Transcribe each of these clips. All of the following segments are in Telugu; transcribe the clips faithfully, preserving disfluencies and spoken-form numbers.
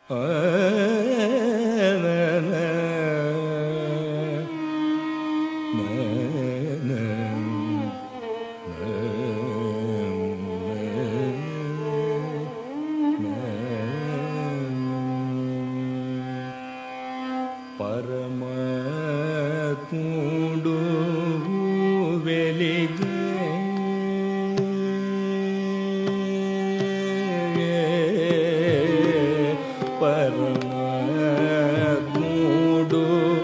పరమాత్ముడు వెలిగే పరమాత్ముడు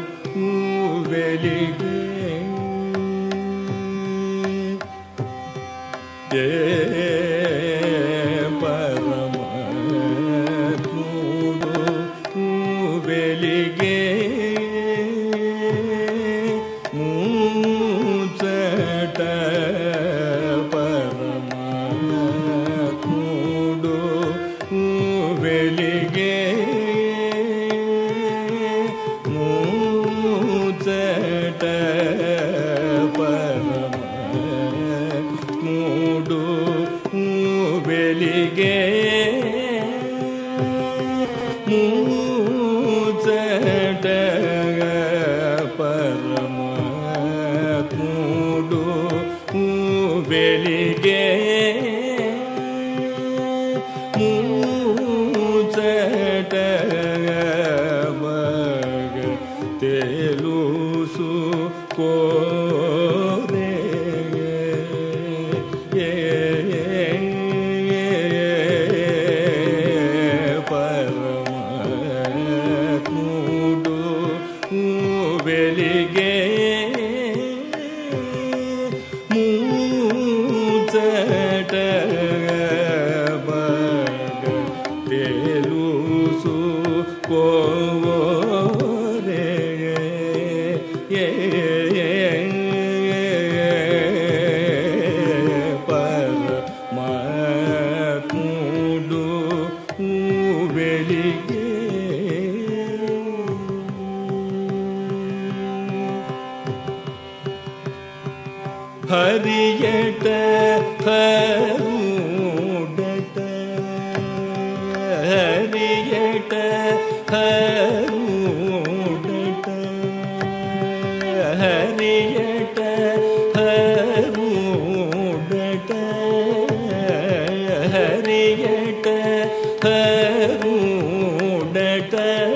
వెలిగే పరమాత్ముడు వెలిగే మూచట పరమాత్ముడు వెలిగే మూచట పరమాత్ముడు వెలిగే మూచట పరమాత్ముడు వెలిగే మూచట మగ తెలుసు కోరే పరమాత్ముడు వెలిగే మూచట మగ తెలుసు కోరే పరమాత్ముడు వెలిగే హరియట హరుడట హరియట హరుడట హరియట హరుడట హరియట హరుడట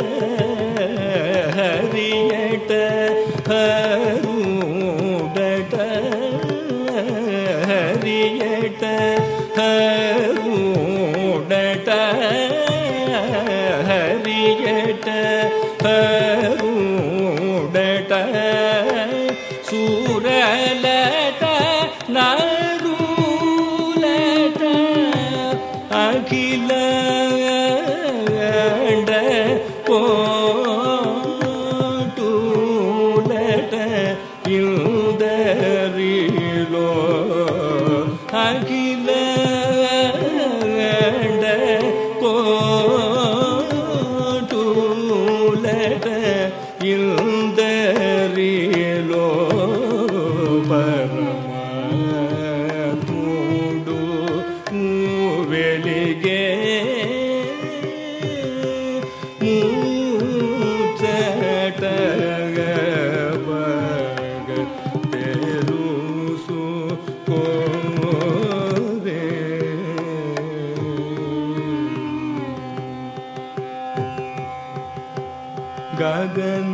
హరియట హరుడట హరియట హరుడట హరియట హరుడట సూరలట నారులట అఖిల కోటులట యుదరిలో అఖిల కోటులట యుదరిలో పరమాత్ముడు వెలిగే మూచట మగ తెలుసు కోరే గగన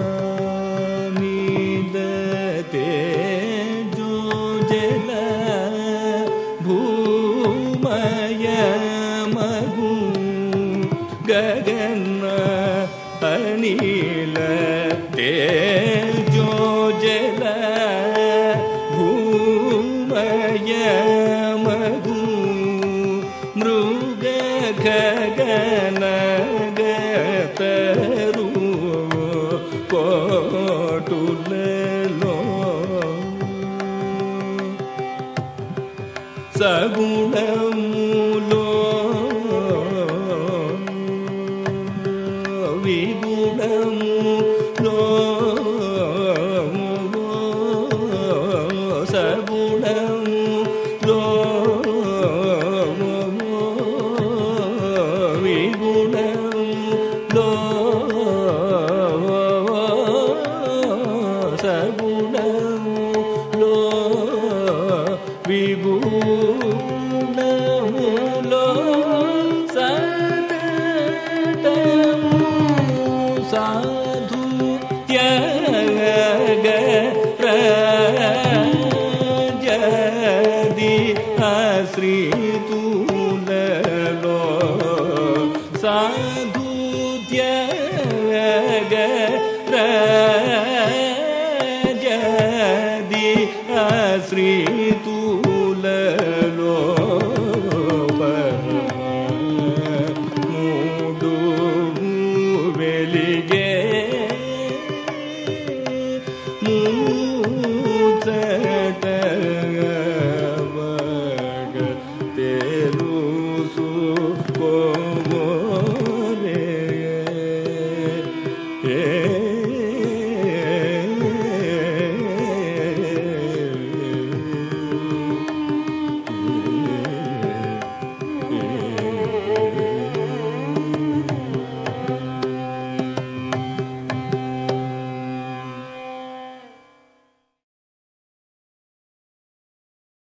మీద తేజో జల భూమయ మగు గగన అనిల తేజో జల భూమయ మగు మృగ గగన గతరు కోటులలో సగుణములో విగుణములో సగుణములో విగుణము ಸಾಧು ಧ್ಯೇಯ